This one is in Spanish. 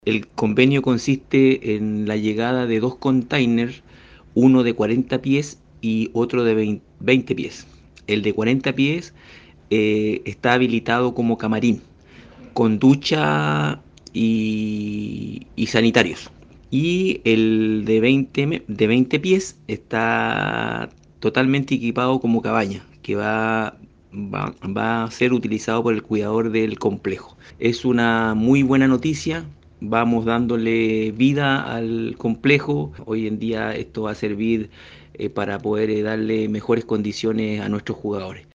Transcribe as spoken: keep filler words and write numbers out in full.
El convenio consiste en la llegada de dos containers, uno de cuarenta pies y otro de veinte pies. El de cuarenta pies eh, está habilitado como camarín, con ducha y, y sanitarios. Y el de veinte, me- de veinte pies está totalmente equipado como cabaña, que va, va, va a ser utilizado por el cuidador del complejo. Es una muy buena noticia. Vamos dándole vida al complejo. Hoy en día esto va a servir eh, para poder eh, darle mejores condiciones a nuestros jugadores.